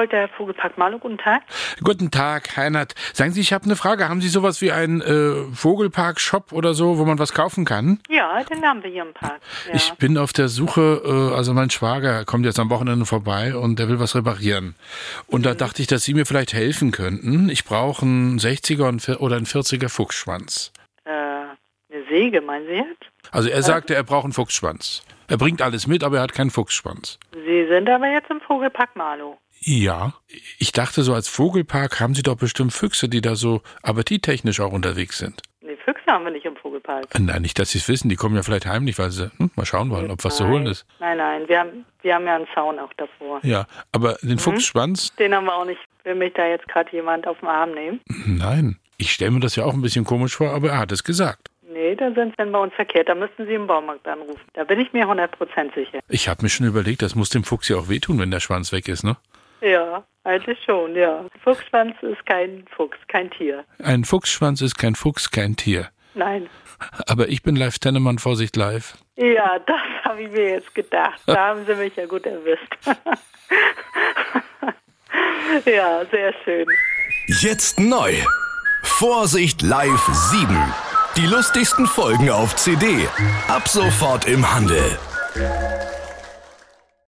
Volter Vogelpark Marlow, guten Tag. Guten Tag, Heinert. Sagen Sie, ich habe eine Frage. Haben Sie sowas wie einen Vogelpark-Shop oder so, wo man was kaufen kann? Ja, den haben wir hier im Park. Ja. Ich bin auf der Suche, also mein Schwager kommt jetzt am Wochenende vorbei und der will was reparieren. Und da dachte ich, dass Sie mir vielleicht helfen könnten. Ich brauche einen 60er oder einen 40er Fuchsschwanz. Eine Säge, meinen Sie jetzt? Also er sagte, er braucht einen Fuchsschwanz. Er bringt alles mit, aber er hat keinen Fuchsschwanz. Sie sind aber jetzt im Vogelpark Marlow. Ja, ich dachte so, als Vogelpark haben Sie doch bestimmt Füchse, die da so appetittechnisch auch unterwegs sind. Nee, Füchse haben wir nicht im Vogelpark. Nein, nicht, dass Sie es wissen. Die kommen ja vielleicht heimlich, weil sie mal schauen wollen, ob was zu holen ist. Nein, wir haben ja einen Zaun auch davor. Ja, aber den Fuchsschwanz? Den haben wir auch nicht. Will mich da jetzt gerade jemand auf den Arm nehmen? Nein, ich stelle mir das ja auch ein bisschen komisch vor, aber er hat es gesagt. Nee, da sind Sie bei uns verkehrt. Da müssten Sie im Baumarkt anrufen. Da bin ich mir 100% sicher. Ich habe mir schon überlegt, das muss dem Fuchs ja auch wehtun, wenn der Schwanz weg ist, ne? Ja, eigentlich schon, ja. Fuchsschwanz ist kein Fuchs, kein Tier. Ein Fuchsschwanz ist kein Fuchs, kein Tier. Nein. Aber ich bin Live Tennemann, Vorsicht live. Ja, das habe ich mir jetzt gedacht. Da haben Sie mich ja gut erwischt. Ja, sehr schön. Jetzt neu. Vorsicht live 7. Die lustigsten Folgen auf CD. Ab sofort im Handel.